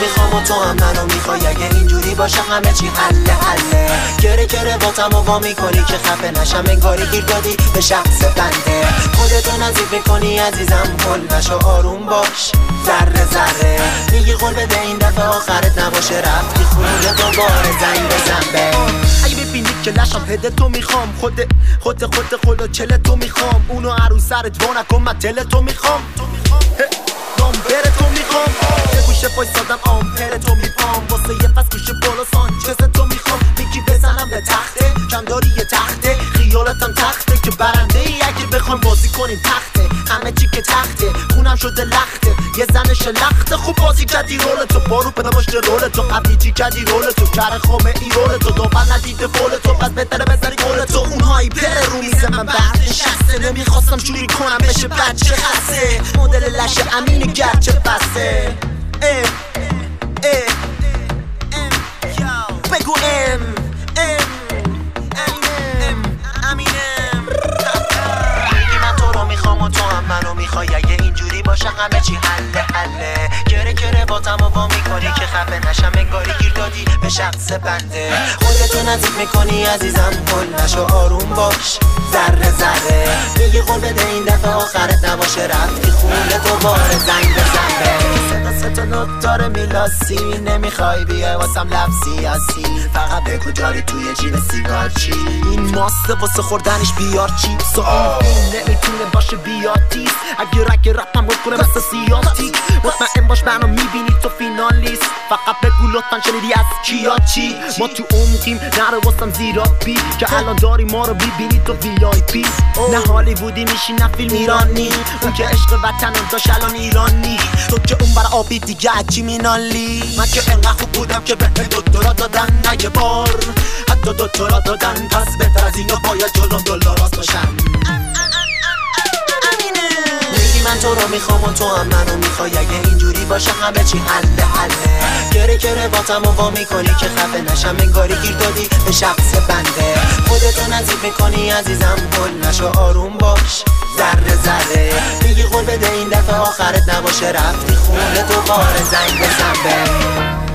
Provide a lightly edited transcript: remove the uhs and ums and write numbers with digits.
میخوام و تو هم منو میخوای. اگه اینجوری باشه همه چی حله حله. گره با تمام میکنی که خفه نشم، انگاری گیر دادی به شخص بنده. خودتو نزدیک میکنی عزیزم، هل نشو آروم باش ذره ذره. میگی قول بده این دفعه آخرت نباشه، رفتی خونه دوباره زنگ بزن به. اگه ببینی که لشم هده تو میخوام، خود چله تو میخوام. اونو عروس سرت وا نکن، من دل تو میخوام. دامبر تو میخوام، یه گوشه پایستادم آمپر تو میپام. واسه یه پس گوشه بالا سانچز تو میخوام. میگی بزنم به تخته، کم داری یه تخته. خیالتم تخته که برنده ای اگه بخوایم بازی کنیم تخته. همه چی که تخته، خونم شده لخته. یه زنش لخته، خوب بازی کردی رول تو. بارو پیدا باشه رول تو، قبلی چی کردی رول تو. کره خامه ای رول تو، داور ندیده فول تو. پس بهتره بذاری گل تو. اونهایی پر رو میزه من برد نشسته. نمیخواستم شوری کنم بشه بچه خسته. مدل لشه امین گرچه بسته. بگو میگی من تو رو میخوام و تو هم منو میخوای. اگه اینجوری باشه همه چی حله حله. گره با تمام میکنی که خفه نشم، انگاری گیر دادی به شخص بنده. خودتو نزدیک میکنی عزیزم، هل نشو آروم باش ذره ذره. میگی قول بده این دفعه آخرت نباشه، رفتی خونه دوباره زنگ بزن به. صدا نوت داره میلاسی، نمیخوای بیای واسم لب سیاسی. فقط بگو جاری توی جیب سیگار چی. این ماسته واسه خوردنش بیار چیپس. و اون نمیتونه باشه بیاتیس. اگه رگ رپم بکنه مثل سیاتی. مطمئن باش منو میبینی تو فینالیست. فقط بگو لطفا شنیدی از کیا چی. ما تو عمقیم نره واسم زیرا بی. که الان داری ما رو ببینی تو وی آی پی. نه هالیوودی میشی نه فیلم ایرانی. اون که عشق وطن داشت الان ایرانی. تو که اون برا آبی دیگه عجی مینالی. من که انقدر خوب بودم که به دکترا دادن نه یه بار. حتی دکترا دادن، پس بهتر از اینو باید جلوم دلاراست باشم. من تو رو میخوام و تو هم منو میخوای. اگه اینجوری باشه همه چی حله حله. گره با تمام میکنی که خفه نشم، انگاری گیر دادی به شخص بنده. خودتو نزدیک میکنی عزیزم، هل نشو آروم باش ذره ذره. میگی قول بده این دفعه آخرت نباشه، رفتی خونه دوباره زنگ بزن به.